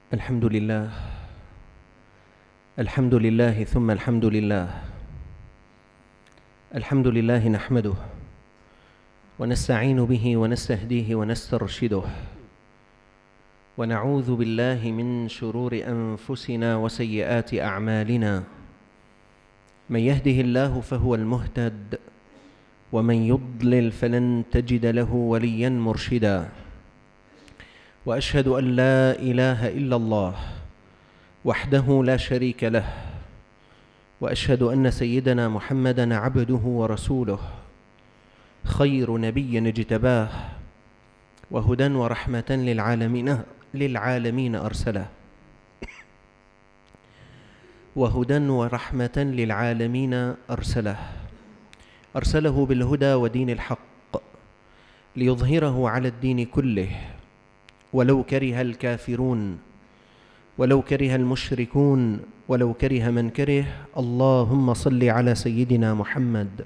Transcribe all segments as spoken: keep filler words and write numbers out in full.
الحمد لله الحمد لله ثم الحمد لله الحمد لله نحمده ونستعين به ونستهديه ونسترشده ونعوذ بالله من شرور أنفسنا وسيئات أعمالنا. من يهده الله فهو المهتد ومن يضلل فلن تجد له وليا مرشدا. وأشهد أن لا إله إلا الله وحده لا شريك له، وأشهد أن سيدنا محمدًا عبده ورسوله، خير نبي اجتباه وهدى ورحمة للعالمين للعالمين أرسله وهدى ورحمة للعالمين أرسله أرسله بالهدى ودين الحق ليظهره على الدين كله ولو كره الكافرون ولو كره المشركون ولو كره من كره. اللهم صل على سيدنا محمد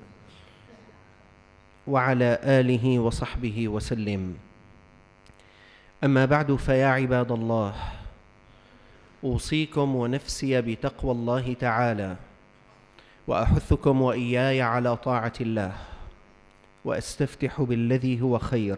وعلى آله وصحبه وسلم. أما بعد، فيا عباد الله، أوصيكم ونفسي بتقوى الله تعالى، وأحثكم وإياي على طاعة الله، وأستفتح بالذي هو خير.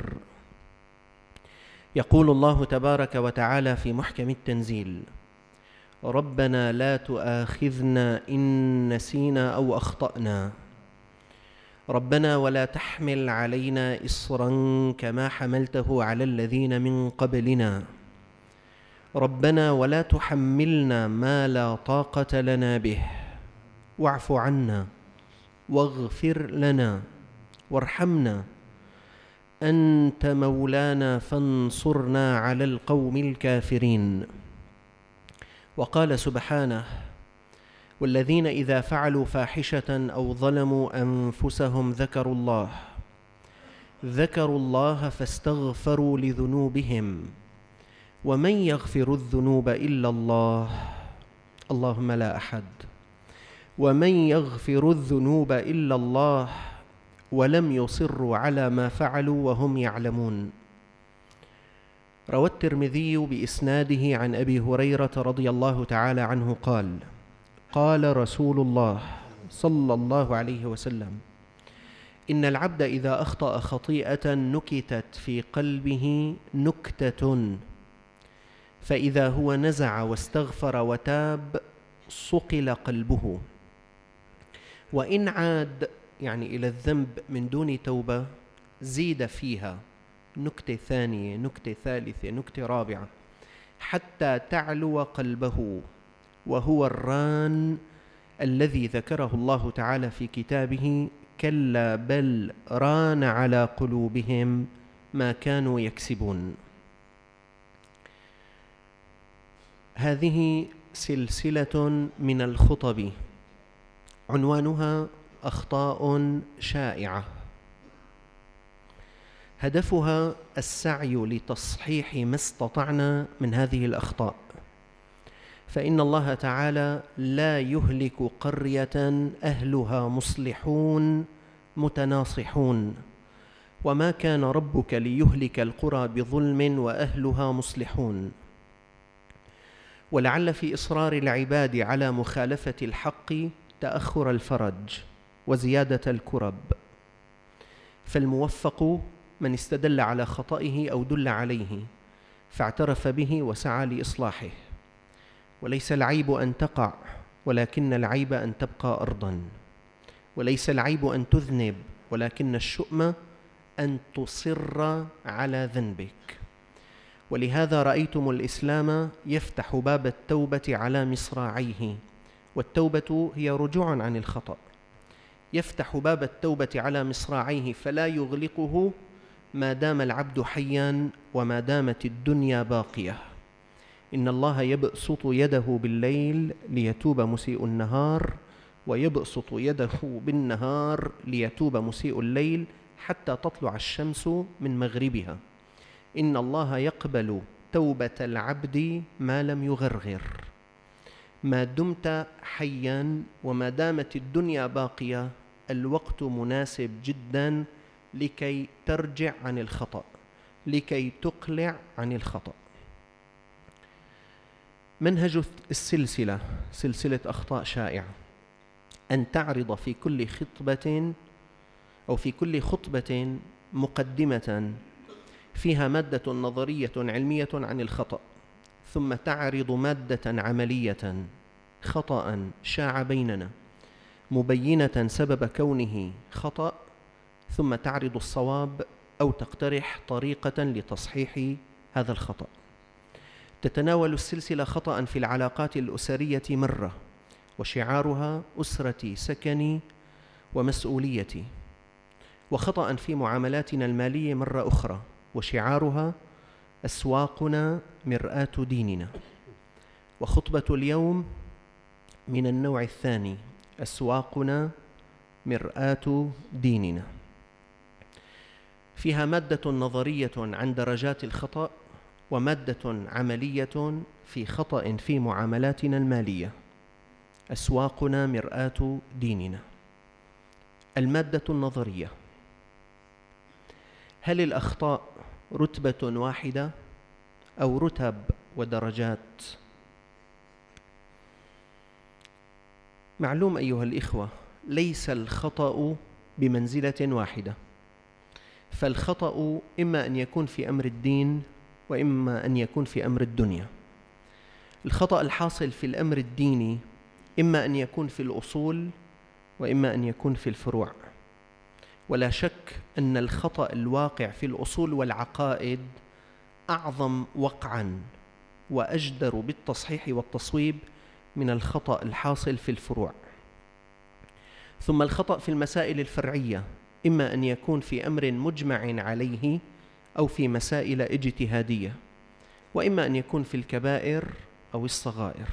يقول الله تبارك وتعالى في محكم التنزيل: ربنا لا تؤاخذنا إن نسينا أو أخطأنا، ربنا ولا تحمل علينا إصرا كما حملته على الذين من قبلنا، ربنا ولا تحملنا ما لا طاقة لنا به، واعف عنا واغفر لنا وارحمنا، أنت مولانا فانصرنا على القوم الكافرين. وقال سبحانه: والذين إذا فعلوا فاحشة أو ظلموا أنفسهم ذكروا الله ذكروا الله فاستغفروا لذنوبهم ومن يغفر الذنوب إلا الله اللهم لا أحد ومن يغفر الذنوب إلا الله ولم يصروا على ما فعلوا وهم يعلمون. روى الترمذي بإسناده عن أبي هريرة رضي الله تعالى عنه قال: قال رسول الله صلى الله عليه وسلم: إن العبد إذا أخطأ خطيئة نكتت في قلبه نكتة، فإذا هو نزع واستغفر وتاب صقل قلبه، وإن عاد يعني إلى الذنب من دون توبة زيد فيها نكتة ثانية، نكتة ثالثة، نكتة رابعة، حتى تعلو قلبه، وهو الران الذي ذكره الله تعالى في كتابه: كلا بل ران على قلوبهم ما كانوا يكسبون. هذه سلسلة من الخطب عنوانها أخطاء شائعة، هدفها السعي لتصحيح ما استطعنا من هذه الأخطاء، فإن الله تعالى لا يهلك قرية أهلها مصلحون متناصحون، وما كان ربك ليهلك القرى بظلم وأهلها مصلحون. ولعل في إصرار العباد على مخالفة الحق تأخر الفرج وزيادة الكرب، فالموفق من استدل على خطئه أو دل عليه فاعترف به وسعى لإصلاحه. وليس العيب أن تقع، ولكن العيب أن تبقى أرضاً. وليس العيب أن تذنب، ولكن الشؤم أن تصر على ذنبك. ولهذا رأيتم الإسلام يفتح باب التوبة على مصراعيه، والتوبة هي رجوع عن الخطأ. يفتح باب التوبة على مصراعيه فلا يغلقه ما دام العبد حياً وما دامت الدنيا باقية. إن الله يبسط يده بالليل ليتوب مسيء النهار، ويبسط يده بالنهار ليتوب مسيء الليل حتى تطلع الشمس من مغربها. إن الله يقبل توبة العبد ما لم يغرغر. ما دمت حياً وما دامت الدنيا باقية الوقت مناسب جداً لكي ترجع عن الخطأ، لكي تقلع عن الخطأ. منهج السلسلة، سلسلة أخطاء شائعة، أن تعرض في كل خطبة أو في كل خطبة مقدمة فيها مادة نظرية علمية عن الخطأ، ثم تعرض مادة عملية خطأ شاع بيننا مبينة سبب كونه خطأ، ثم تعرض الصواب أو تقترح طريقة لتصحيح هذا الخطأ. تتناول السلسلة خطأ في العلاقات الأسرية مرة، وشعارها أسرتي سكني ومسؤوليتي، وخطأ في معاملاتنا المالية مرة أخرى، وشعارها أسواقنا مرآة ديننا. وخطبة اليوم من النوع الثاني، أسواقنا مرآة ديننا، فيها مادة نظرية عن درجات الخطأ، ومادة عملية في خطأ في معاملاتنا المالية. أسواقنا مرآة ديننا. المادة النظرية: هل الأخطاء رتبة واحدة أو رتب ودرجات؟ معلوم أيها الإخوة، ليس الخطأ بمنزلة واحدة، فالخطأ إما أن يكون في أمر الدين وإما أن يكون في أمر الدنيا. الخطأ الحاصل في الأمر الديني إما أن يكون في الأصول وإما أن يكون في الفروع، ولا شك أن الخطأ الواقع في الأصول والعقائد أعظم وقعاً وأجدر بالتصحيح والتصويب من الخطأ الحاصل في الفروع. ثم الخطأ في المسائل الفرعية إما أن يكون في أمر مجمع عليه أو في مسائل اجتهادية، وإما أن يكون في الكبائر أو الصغائر.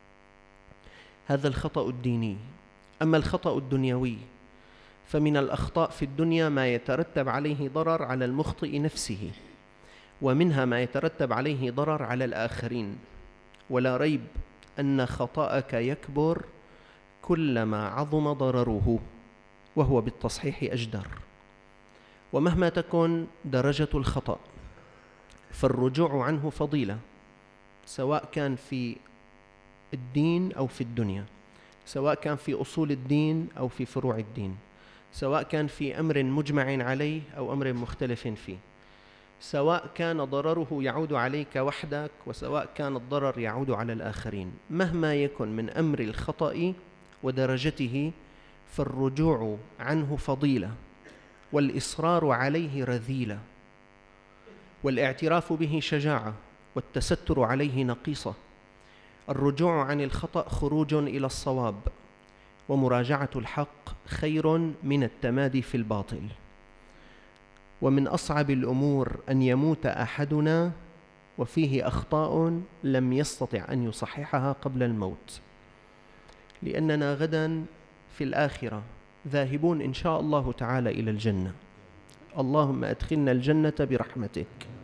هذا الخطأ الديني. أما الخطأ الدنيوي فمن الأخطاء في الدنيا ما يترتب عليه ضرر على المخطئ نفسه، ومنها ما يترتب عليه ضرر على الآخرين، ولا ريب أن خطأك يكبر كلما عظم ضرره، وهو بالتصحيح أجدر. ومهما تكن درجة الخطأ فالرجوع عنه فضيلة، سواء كان في الدين أو في الدنيا، سواء كان في أصول الدين أو في فروع الدين، سواء كان في أمر مجمع عليه أو أمر مختلف فيه، سواء كان ضرره يعود عليك وحدك وسواء كان الضرر يعود على الآخرين. مهما يكن من أمر الخطأ ودرجته فالرجوع عنه فضيلة، والإصرار عليه رذيلة، والاعتراف به شجاعة، والتستر عليه نقيصة. الرجوع عن الخطأ خروج إلى الصواب، ومراجعة الحق خير من التمادي في الباطل. ومن أصعب الأمور أن يموت أحدنا وفيه أخطاء لم يستطع أن يصححها قبل الموت، لأننا غدا في الآخرة ذاهبون إن شاء الله تعالى إلى الجنة. اللهم أدخلنا الجنة برحمتك.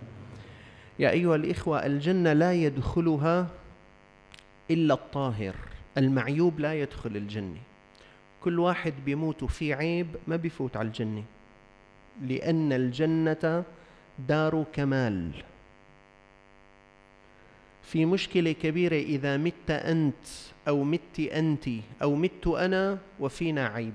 يا أيها الإخوة، الجنة لا يدخلها إلا الطاهر، المعيوب لا يدخل الجنة. كل واحد بيموت في عيب ما بيفوت على الجنة، لأن الجنة دار كمال. في مشكلة كبيرة إذا مت أنت أو مت أنت أو مت أنا وفينا عيب.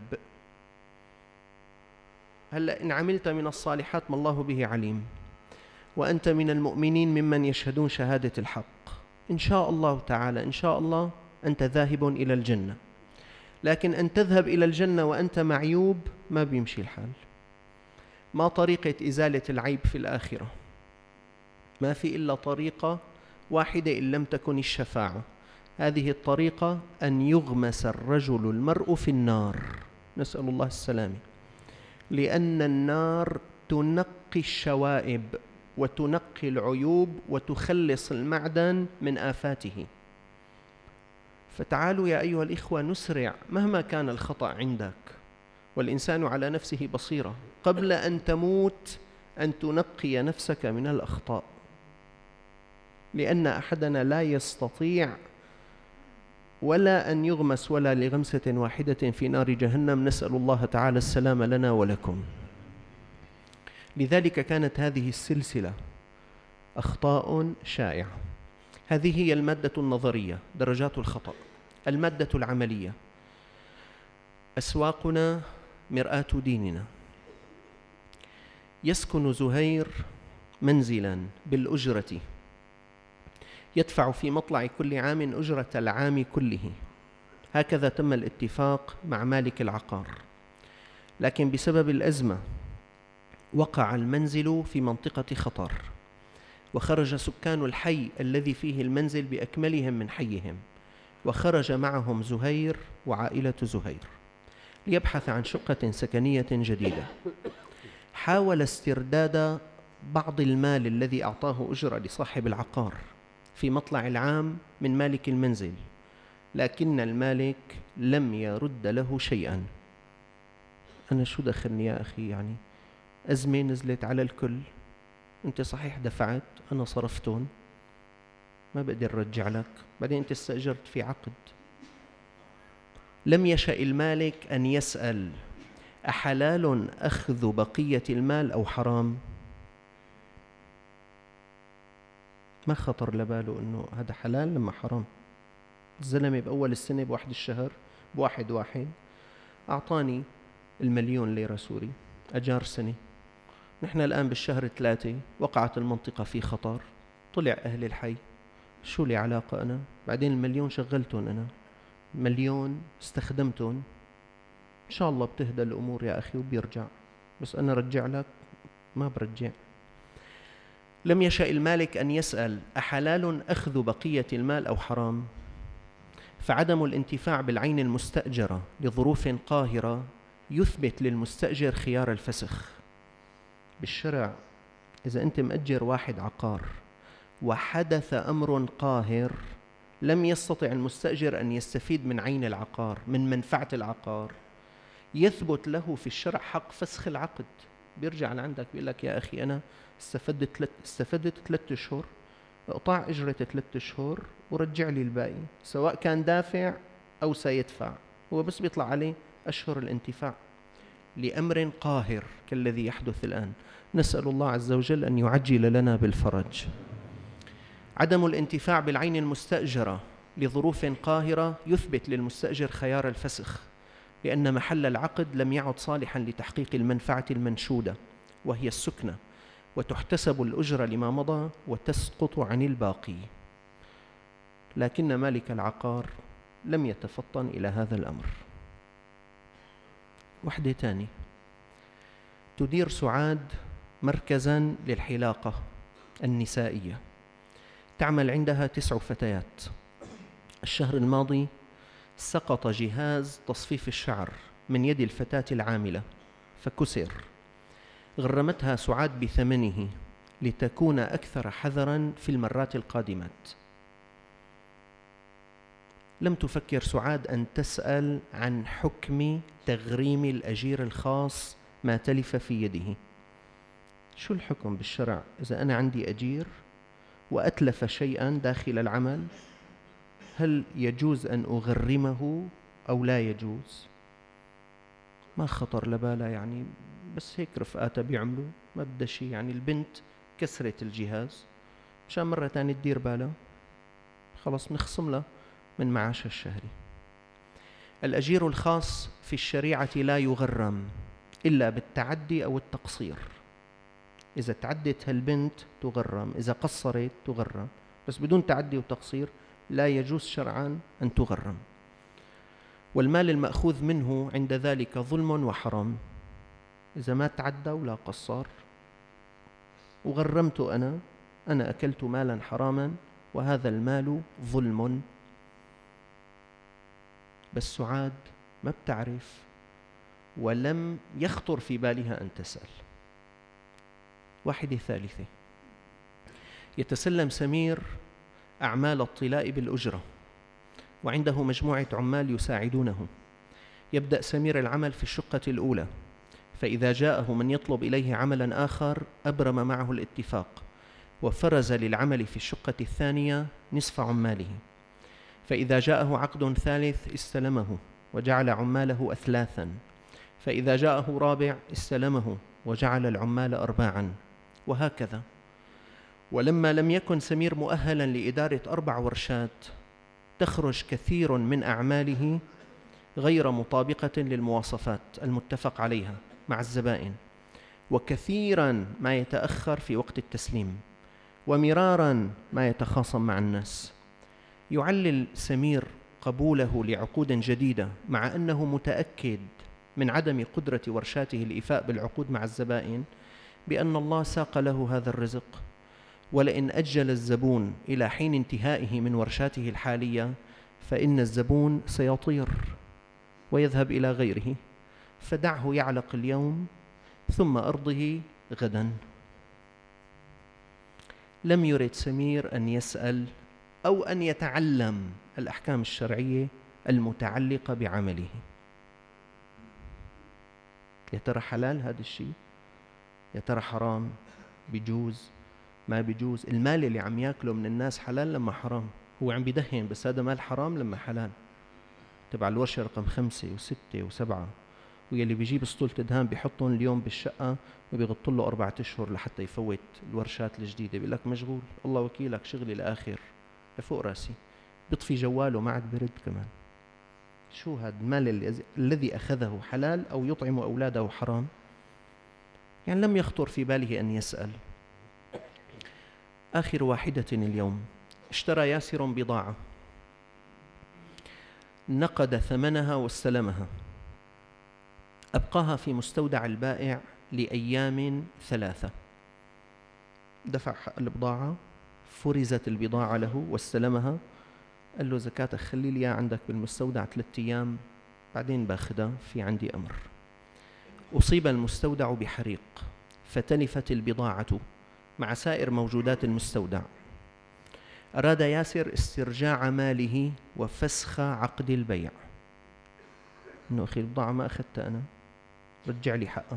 هلأ إن عملت من الصالحات ما الله به عليم، وأنت من المؤمنين ممن يشهدون شهادة الحق، إن شاء الله تعالى إن شاء الله أنت ذاهب إلى الجنة. لكن أن تذهب إلى الجنة وأنت معيوب ما بيمشي الحال. ما طريقة إزالة العيب في الآخرة؟ ما في إلا طريقة واحدة إن لم تكن الشفاعة. هذه الطريقة أن يغمس الرجل المرء في النار، نسأل الله السلامة، لأن النار تنقي الشوائب وتنقي العيوب وتخلص المعدن من آفاته. فتعالوا يا أيها الإخوة نسرع مهما كان الخطأ عندك، والإنسان على نفسه بصيرة، قبل أن تموت أن تنقي نفسك من الأخطاء، لأن أحدنا لا يستطيع ولا أن يغمس ولا لغمسة واحدة في نار جهنم، نسأل الله تعالى السلام لنا ولكم. لذلك كانت هذه السلسلة أخطاء شائعة. هذه هي المادة النظرية، درجات الخطأ. المادة العملية: أسواقنا مرآة ديننا. يسكن زهير منزلا بالأجرة يدفع في مطلع كل عام أجرة العام كله. هكذا تم الاتفاق مع مالك العقار، لكن بسبب الأزمة وقع المنزل في منطقة خطر، وخرج سكان الحي الذي فيه المنزل بأكملهم من حيهم، وخرج معهم زهير وعائلة زهير ليبحث عن شقة سكنية جديدة. حاول استرداد بعض المال الذي أعطاه أجرة لصاحب العقار في مطلع العام من مالك المنزل، لكن المالك لم يرد له شيئا. أنا شو دخلني يا أخي؟ يعني أزمة نزلت على الكل، أنت صحيح دفعت، أنا صرفتون، ما بقدر أرجع لك، بعدين أنت استأجرت في عقد. لم يشأ المالك أن يسأل: أحلال أخذ بقية المال أو حرام؟ ما خطر لباله أنه هذا حلال لما حرام. الزلمة بأول السنة بواحد الشهر بواحد واحد أعطاني المليون ليرة سوري، أجار سنة. نحن الآن بالشهر ثلاثة، وقعت المنطقة في خطر، طلع أهل الحي، شو لي علاقة أنا؟ بعدين المليون شغلتهم أنا، مليون استخدمتهم، إن شاء الله بتهدى الأمور يا أخي وبيرجع، بس أنا رجع لك ما برجع. لم يشأ المالك أن يسأل: أحلال أخذ بقية المال أو حرام؟ فعدم الانتفاع بالعين المستأجرة لظروف قاهرة يثبت للمستأجر خيار الفسخ. بالشرع إذا أنت مأجر واحد عقار وحدث أمر قاهر، لم يستطع المستأجر أن يستفيد من عين العقار، من منفعة العقار، يثبت له في الشرع حق فسخ العقد. بيرجع لعندك بيقول لك: يا أخي أنا استفدت ثلاث استفدت ثلاث أشهر، اقطع أجرة ثلاث أشهر ورجع لي الباقي، سواء كان دافع أو سيدفع، هو بس بيطلع عليه أشهر الانتفاع لأمر قاهر كالذي يحدث الآن. نسأل الله عز وجل أن يعجل لنا بالفرج. عدم الانتفاع بالعين المستأجرة لظروف قاهرة يثبت للمستأجر خيار الفسخ، لأن محل العقد لم يعد صالحا لتحقيق المنفعة المنشودة وهي السكنة، وتحتسب الأجرة لما مضى وتسقط عن الباقي. لكن مالك العقار لم يتفطن إلى هذا الأمر. وحدة تاني: تدير سعاد مركزا للحلاقة النسائية، تعمل عندها تسع فتيات. الشهر الماضي سقط جهاز تصفيف الشعر من يد الفتاة العاملة فكسر، غرمتها سعاد بثمنه لتكون أكثر حذراً في المرات القادمات. لم تفكر سعاد أن تسأل عن حكم تغريم الأجير الخاص ما تلف في يده. شو الحكم بالشرع إذا أنا عندي أجير وأتلف شيئاً داخل العمل؟ هل يجوز أن أغرمه أو لا يجوز؟ ما خطر لبالها، يعني بس هيك رفقاتها بيعملوا، ما بدها شيء. يعني البنت كسرت الجهاز، مشان مرة تانية تدير بالها، خلاص نخصم لها من معاشها الشهري. الأجير الخاص في الشريعة لا يغرم إلا بالتعدي أو التقصير. إذا تعدت هالبنت تغرم، إذا قصرت تغرم، بس بدون تعدي وتقصير لا يجوز شرعاً أن تغرم. والمال المأخوذ منه عند ذلك ظلم وحرام. إذا ما تعدى ولا قصر وغرمت أنا، أنا أكلت مالا حراما وهذا المال ظلم. بس سعاد ما بتعرف ولم يخطر في بالها أن تسأل. واحدة ثالثة: يتسلم سمير أعمال الطلاء بالأجرة وعنده مجموعة عمال يساعدونه. يبدأ سمير العمل في الشقة الأولى، فإذا جاءه من يطلب إليه عملا آخر أبرم معه الاتفاق، وفرز للعمل في الشقة الثانية نصف عماله. فإذا جاءه عقد ثالث استلمه وجعل عماله أثلاثا، فإذا جاءه رابع استلمه وجعل العمال أرباعا، وهكذا. ولما لم يكن سمير مؤهلا لإدارة أربع ورشات تخرج كثير من أعماله غير مطابقة للمواصفات المتفق عليها مع الزبائن، وكثيرا ما يتأخر في وقت التسليم، ومرارا ما يتخاصم مع الناس. يعلل سمير قبوله لعقود جديدة مع أنه متأكد من عدم قدرة ورشاته الإيفاء بالعقود مع الزبائن بأن الله ساق له هذا الرزق، ولئن أجل الزبون إلى حين انتهائه من ورشاته الحالية فإن الزبون سيطير ويذهب إلى غيره، فدعه يعلق اليوم ثم أرضه غدا. لم يرد سمير أن يسأل أو أن يتعلم الأحكام الشرعية المتعلقة بعمله. يا ترى حلال هذا الشيء؟ يا ترى حرام؟ بيجوز؟ ما بيجوز؟ المال اللي عم ياكله من الناس حلال لما حرام؟ هو عم بيدهن بس هذا مال حرام لما حلال. تبع الورشة رقم خمسة وستة وسبعة، ويلي بيجيب اسطولة دهان بيحطهم اليوم بالشقة وبيغط له أربعة أشهر لحتى يفوت الورشات الجديدة. بيقول لك مشغول، الله وكيلك شغلي الآخر فوق راسي. بيطفي جواله ما عاد برد كمان. شو هذا المال الذي أخذه حلال أو يطعم أولاده حرام؟ يعني لم يخطر في باله أن يسأل. آخر واحدة اليوم، اشترى ياسر بضاعة، نقد ثمنها واستلمها، أبقاها في مستودع البائع لأيام ثلاثة، دفع حق البضاعة، فرزت البضاعة له واستلمها، قال له زكاتك خلي لي عندك بالمستودع ثلاثة أيام بعدين باخدها، في عندي أمر. أصيب المستودع بحريق فتلفت البضاعة مع سائر موجودات المستودع. أراد ياسر استرجاع ماله وفسخ عقد البيع، إنه أخي البضاعة ما أخذتها أنا، رجع لي حقها.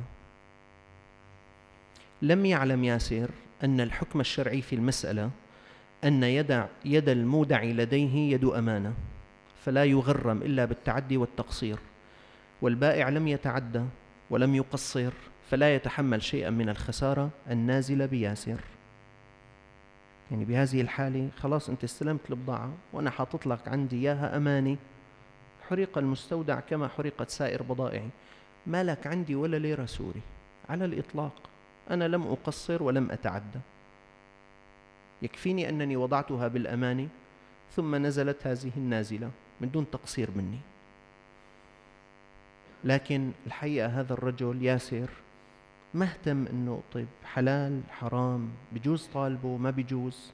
لم يعلم ياسر أن الحكم الشرعي في المسألة أن يد يد المودع لديه يد أمانة، فلا يغرم إلا بالتعدي والتقصير، والبائع لم يتعدى ولم يقصر، فلا يتحمل شيئا من الخسارة النازلة بياسر. يعني بهذه الحالة خلاص أنت استلمت البضاعة وأنا حاطط لك عندي إياها أماني، حريق المستودع كما حرقت سائر بضائعي، ما لك عندي ولا ليرة سوري على الإطلاق، أنا لم أقصر ولم أتعدى، يكفيني أنني وضعتها بالأماني ثم نزلت هذه النازلة من دون تقصير مني. لكن الحقيقة هذا الرجل ياسر ما اهتم أنه طيب حلال حرام، بجوز طالبه ما بجوز.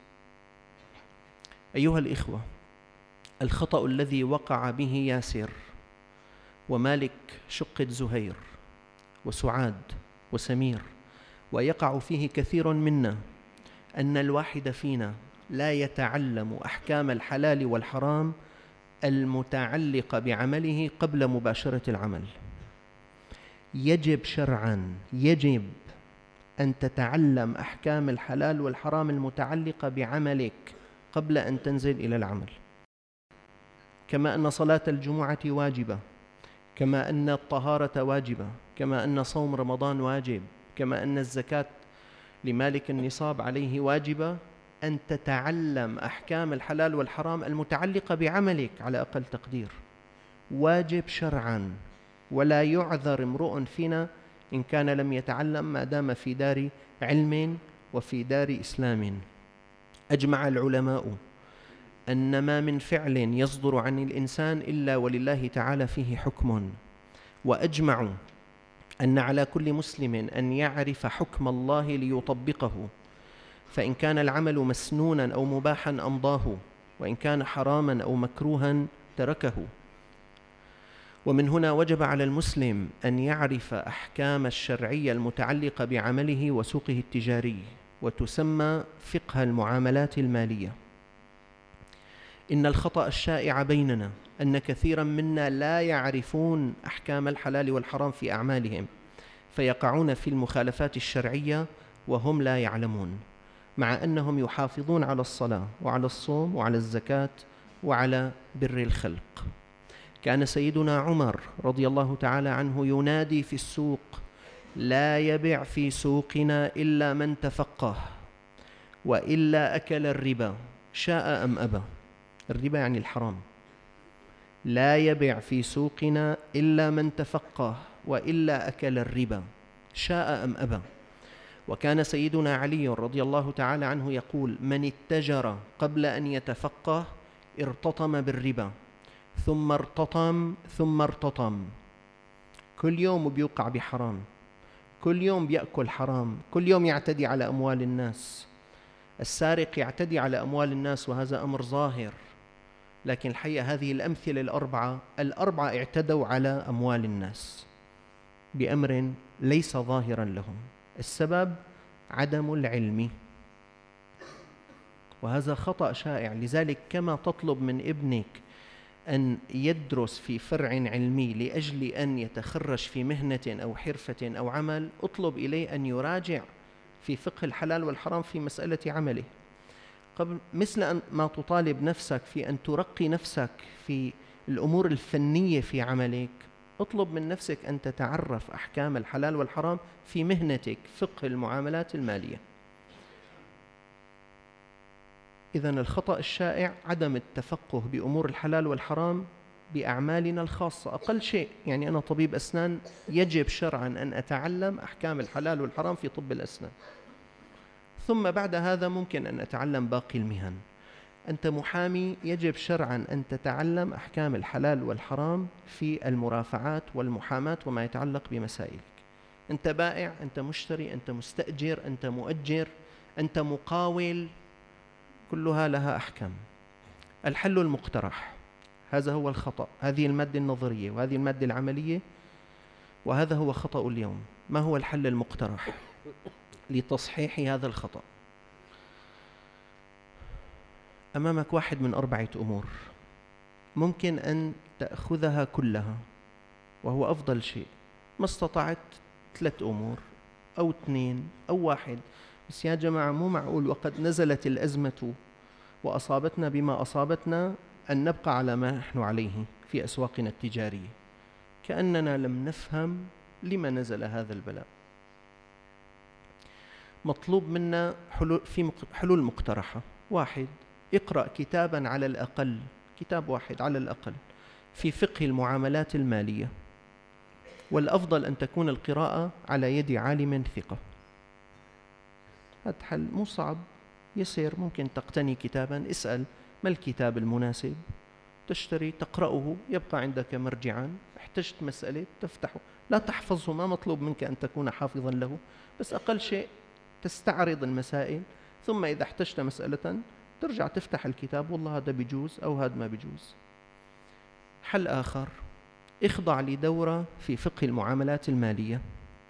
أيها الإخوة، الخطأ الذي وقع به ياسر ومالك شقة زهير وسعاد وسمير ويقع فيه كثير منا أن الواحد فينا لا يتعلم أحكام الحلال والحرام المتعلقة بعمله قبل مباشرة العمل. يجب شرعاً يجب أن تتعلم أحكام الحلال والحرام المتعلقة بعملك قبل أن تنزل إلى العمل، كما أن صلاة الجمعة واجبة، كما أن الطهارة واجبة، كما أن صوم رمضان واجب، كما أن الزكاة لمالك النصاب عليه واجبة. أن تتعلم أحكام الحلال والحرام المتعلقة بعملك على أقل تقدير، واجب شرعاً، ولا يعذر امرؤ فينا إن كان لم يتعلم ما دام في دار علم وفي دار إسلام. أجمع العلماء أن ما من فعل يصدر عن الإنسان إلا ولله تعالى فيه حكم، وأجمعوا أن على كل مسلم أن يعرف حكم الله ليطبقه، فإن كان العمل مسنونا أو مباحا أمضاه، وإن كان حراما أو مكروها تركه. ومن هنا وجب على المسلم أن يعرف أحكام الشرعية المتعلقة بعمله وسوقه التجاري، وتسمى فقه المعاملات المالية. إن الخطأ الشائع بيننا أن كثيرا منا لا يعرفون أحكام الحلال والحرام في أعمالهم، فيقعون في المخالفات الشرعية وهم لا يعلمون، مع أنهم يحافظون على الصلاة وعلى الصوم وعلى الزكاة وعلى بر الخلق. كان سيدنا عمر رضي الله تعالى عنه ينادي في السوق: لا يبع في سوقنا إلا من تفقه، وإلا أكل الربا شاء أم أبى. الربا يعني الحرام. لا يبع في سوقنا إلا من تفقه وإلا أكل الربا شاء أم أبى. وكان سيدنا علي رضي الله تعالى عنه يقول: من اتجر قبل أن يتفقه ارتطم بالربا ثم ارتطم ثم ارتطم. كل يوم بيوقع بحرام، كل يوم بيأكل حرام، كل يوم يعتدي على أموال الناس. السارق يعتدي على أموال الناس وهذا أمر ظاهر، لكن الحقيقة هذه الأمثلة الأربعة الأربعة اعتدوا على أموال الناس بأمر ليس ظاهرا لهم. السبب عدم العلم، وهذا خطأ شائع. لذلك كما تطلب من ابنك أن يدرس في فرع علمي لأجل أن يتخرج في مهنة أو حرفة أو عمل، اطلب إليه أن يراجع في فقه الحلال والحرام في مسألة عمله، قبل مثل أن ما تطالب نفسك في أن ترقي نفسك في الأمور الفنية في عملك. اطلب من نفسك أن تتعرف أحكام الحلال والحرام في مهنتك، فقه المعاملات المالية. إذن الخطأ الشائع عدم التفقه بأمور الحلال والحرام بأعمالنا الخاصة. أقل شيء يعني أنا طبيب أسنان يجب شرعا أن أتعلم أحكام الحلال والحرام في طب الأسنان، ثم بعد هذا ممكن أن أتعلم باقي المهن. أنت محامي يجب شرعا أن تتعلم أحكام الحلال والحرام في المرافعات والمحاماة وما يتعلق بمسائلك. أنت بائع، أنت مشتري، أنت مستأجر، أنت مؤجر، أنت مقاول، كلها لها أحكام. الحل المقترح، هذا هو الخطأ. هذه المادة النظرية وهذه المادة العملية، وهذا هو خطأ اليوم. ما هو الحل المقترح لتصحيح هذا الخطأ؟ أمامك واحد من أربعة أمور، ممكن أن تأخذها كلها وهو أفضل شيء. ما استطعت ثلاث أمور أو اثنين أو واحد. بس يا جماعة مو معقول وقد نزلت الأزمة وأصابتنا بما أصابتنا أن نبقى على ما نحن عليه في أسواقنا التجارية، كأننا لم نفهم لما نزل هذا البلاء. مطلوب منا حلول، في حلول مقترحة. واحد، اقرأ كتابا على الأقل، كتاب واحد على الأقل في فقه المعاملات المالية، والأفضل أن تكون القراءة على يد عالم ثقة. هذا حل مو صعب، يسير. ممكن تقتني كتابا، اسأل ما الكتاب المناسب، تشتري، تقرأه، يبقى عندك مرجعا. احتجت مسألة تفتحه، لا تحفظه، ما مطلوب منك أن تكون حافظا له، بس أقل شيء تستعرض المسائل، ثم إذا احتجت مسألة ترجع تفتح الكتاب، والله هذا بيجوز أو هذا ما بيجوز. حل آخر، اخضع لدورة في فقه المعاملات المالية.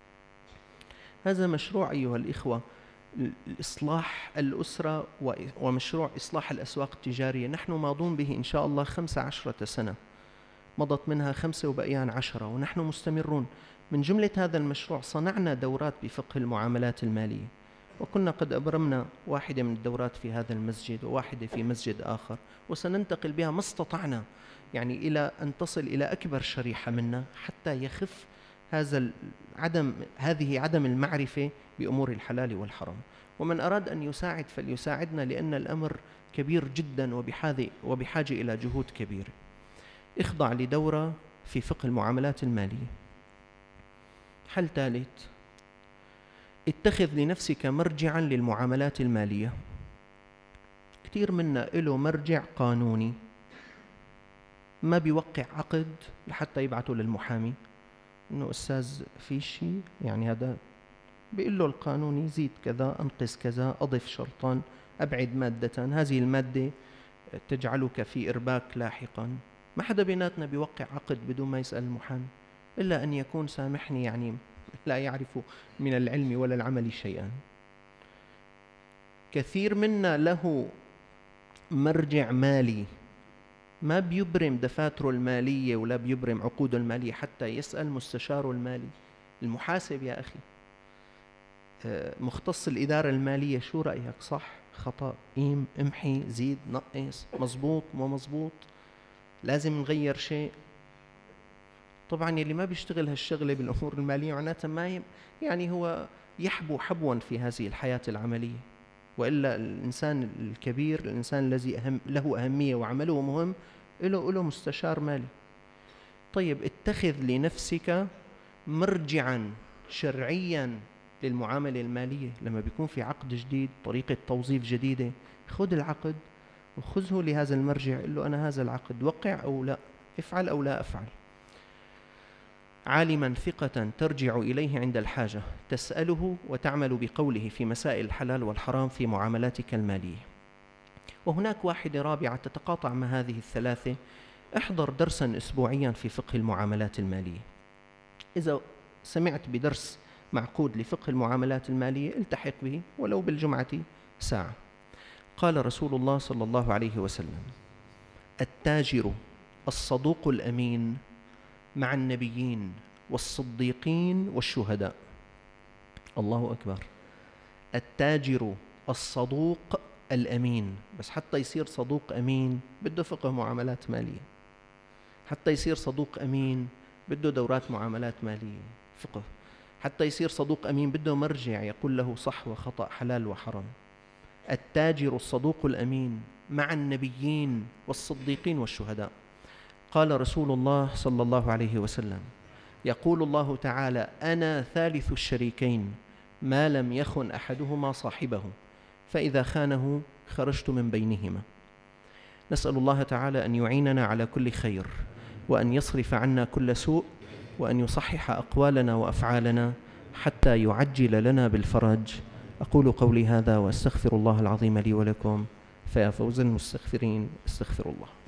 هذا مشروع أيها الإخوة إصلاح الأسرة ومشروع إصلاح الأسواق التجارية. نحن ماضون به إن شاء الله خمس عشرة سنة، مضت منها خمسة وبقيان عشرة، ونحن مستمرون. من جملة هذا المشروع صنعنا دورات بفقه المعاملات المالية، وكنا قد أبرمنا واحدة من الدورات في هذا المسجد وواحدة في مسجد آخر، وسننتقل بها ما استطعنا يعني إلى أن تصل إلى أكبر شريحة منا، حتى يخف هذا عدم هذه عدم المعرفة بأمور الحلال والحرام. ومن أراد أن يساعد فليساعدنا، لأن الأمر كبير جدا وبحاجة إلى جهود كبيرة. اخضع لدورة في فقه المعاملات المالية. حل ثالث، اتخذ لنفسك مرجعا للمعاملات المالية. كثير منا له مرجع قانوني، ما بيوقع عقد لحتى يبعثه للمحامي إنه أستاذ في شيء، يعني هذا بيقول له القانوني زيد كذا، أنقص كذا، أضف شرطا، أبعد مادة، هذه المادة تجعلك في إرباك لاحقا. ما حدا بيناتنا بيوقع عقد بدون ما يسأل المحامي، إلا أن يكون، سامحني، يعني لا يعرف من العلم ولا العمل شيئا. كثير منا له مرجع مالي، ما بيبرم دفاتره المالية ولا بيبرم عقوده المالية حتى يسأل مستشاره المالي، المحاسب يا أخي، مختص الإدارة المالية، شو رأيك، صح، خطأ، قيم، امحي، زيد، نقص، مزبوط، مو مزبوط، لازم نغير شيء. طبعا يلي ما بيشتغل هالشغلة بالأمور المالية معناتها ما يعني هو يحبو حبوا في هذه الحياة العملية، وإلا الإنسان الكبير، الإنسان الذي أهم له أهمية وعمله مهم، له له مستشار مالي. طيب اتخذ لنفسك مرجعا شرعيا للمعاملة المالية. لما بيكون في عقد جديد، طريقة توظيف جديدة، خذ العقد وخذه لهذا المرجع، قل له أنا هذا العقد وقع أو لا، افعل أو لا أفعل. عالما ثقة ترجع إليه عند الحاجة، تسأله وتعمل بقوله في مسائل الحلال والحرام في معاملاتك المالية. وهناك واحدة رابعة تتقاطع مع هذه الثلاثة. احضر درسا أسبوعيا في فقه المعاملات المالية. إذا سمعت بدرس معقود لفقه المعاملات المالية التحق به ولو بالجمعة ساعة. قال رسول الله صلى الله عليه وسلم: التاجر الصدوق الأمين مع النبيين والصديقين والشهداء. الله أكبر. التاجر الصدوق الأمين، بس حتى يصير صدوق أمين بده فقه معاملات مالية. حتى يصير صدوق أمين بده دورات معاملات مالية فقه. حتى يصير صدوق أمين بده مرجع يقول له صح وخطأ، حلال وحرام. التاجر الصدوق الأمين مع النبيين والصديقين والشهداء. قال رسول الله صلى الله عليه وسلم: يقول الله تعالى: أنا ثالث الشريكين ما لم يخن أحدهما صاحبه، فإذا خانه خرجت من بينهما. نسأل الله تعالى أن يعيننا على كل خير، وأن يصرف عنا كل سوء، وأن يصحح أقوالنا وأفعالنا حتى يعجل لنا بالفرج. أقول قولي هذا وأستغفر الله العظيم لي ولكم، فيا فوز المستغفرين، استغفر الله.